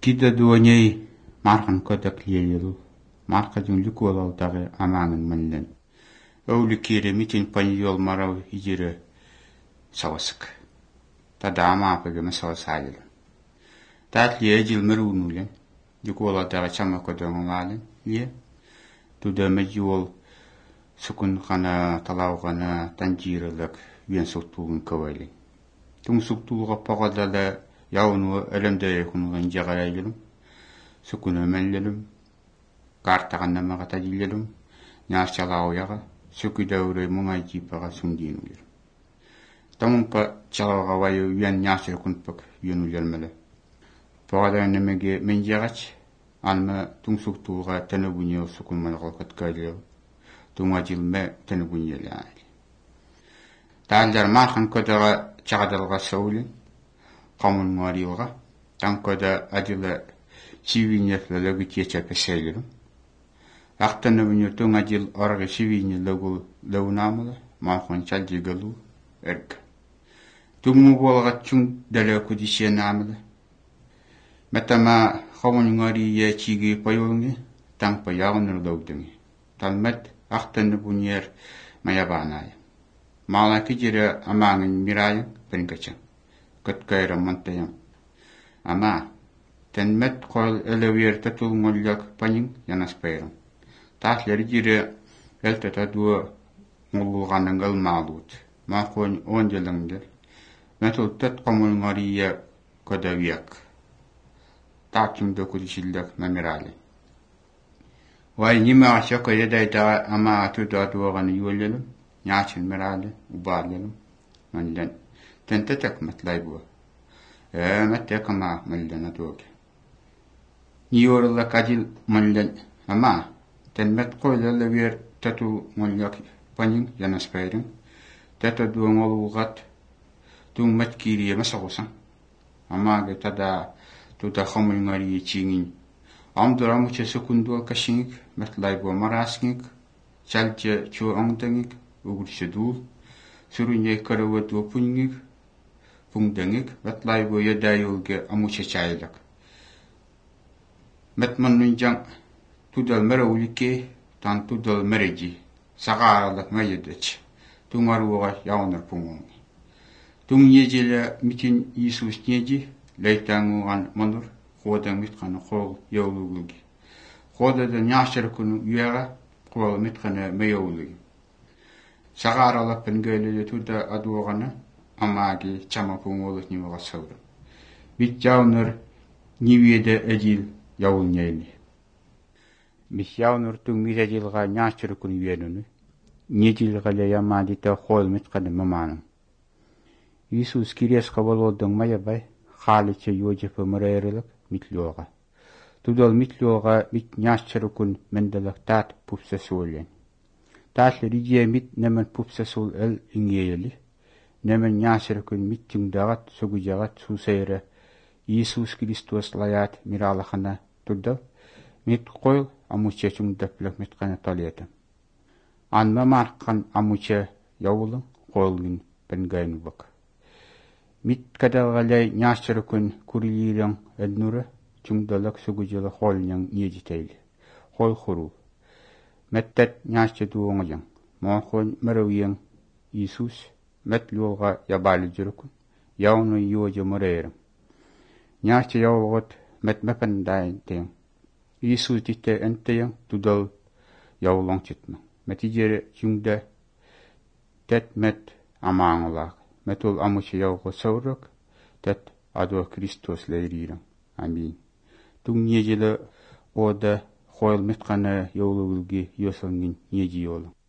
Kida duanyay markan kodak liyelu. Marka jun lukuolal dagi amangin manlen. Ouli kire mitin panyol maraw hijire sawasak. Tada amapage masawasayil. Tat liye jil merunulen. Lukuolal dagi chama kodongalen liye. Tuda mejuol sukun kana talaw kana tanjiralak yen suktugun kawali. Tung suktuga pagadala yaunu elemdeye kunugan jagarayilum. Sukuna menlelum. Kartakan nama kata jilelum. Nyar chalao yaga. Suku daure mungai jipaga sundinul. Tamun pa chalao gawayo yen nyasir kunpak yunul mele. Pagada nemege menjagach. Alma tung suktuga tanabunyo sukun malakakat kaileo. Tungajil me tanabunyo laali. Taaldar markan kodaga chagadalga saulin. Qamun ngariyoga. Tang koda adila siwinyat lalagu tiyacha pesayilum. Aqtana bunyo tungajil orga siwinya lagu launamala. Maakon chalji galu erg. Tungmu bolga chung dala kudisya namala. Matama qamun ngari ya chigi payolngi. Tang pa yagunir laudungi. Talmat aqtana bunyer mayabanaya. Maala kijira amangin mirayang peringkacang. Katkaira mantayang. Ama tenmet qol elewir tatul ngolyak paning yanas payrang. Taatleri jire eltata duwa ngulganangal maalut. Maakon onjelangder. Metul tat qamul ngariya kodawiyak. Taakchum dokudishildak namirali. Wai nima ashaka yadayta ama atuda duwagan yuwalilum. Nyachin mirali ubalilum. Mandan. Tentatak matlaybuwa. Matteka ma maldan atuwag. Niyorla kajil maldan. Ama tenmet qoyla lewir tatu ngolyak paning yanas pairing. Tata duwa ngolugat. Tung matkiriya masakusan. Ama tada tuta khamul ngari chingin. Amdura mucha sukundua kashingik. Matlaybuwa marasngik. Chalja chua angdangik. Ugurshadul. Surunya karawa duwa puningik. Pungdangik. Matlaybuwa yadayulge amucha chaylak. Matman nunjang tudal merawulike tan tudal mereji sagaralak mayedach tungaruwa yaunar pungungi tung yejela mitin Yesus nyeji leitangu an manur kodang mitkana qol yawlugi qoda da nyashar kunu yara qol mitkana mayawlugi sagaralak pengele tuda adwogana amagi chama pungolut ni wagasawra mit yaunar niwede ajil yaul nyeli Misyaunur tung misajilga nyashir kun yenunu. Nyejilga le yamadita khol mitkana mamanu. Yesus kirias kabalodang mayabay. Khalicha yojepa marayrilak mitlyoga. Tudol mitlyoga mit nyashir kun mendalak tat pupsasulyan. Tat rijie mit neman pupsasul el ingeyeli. Neman nyashir kun mit tingdagat sugujagat susayra. Yesus Kristus layat miralakhana tudol. Mit qoyl amucha chung daplak mitkana taliyata. Anma markan amucha yawulun qoylgin pengayn bak. Mit kadalgalay nyashirkun kurilirang ednura chung dalak sugujala kholyang nyejitayl. Khoy khuru. Mettat nyashiduongayang. Maakon marawiyang Yesus met lulga yabali jirkun. Yawnu yoja marayang. Nyashi yawugot met mepandayin tiyang. Yesus tite enteyang tudal yawlang chitna. Metijere jungda tet met amangalak. Metul amuchi yawgo saurak tet adwa Kristus leirirang. Amin. Tung nyejela oda khoyl metkana yawlugulgi yosangin nyeji yolang.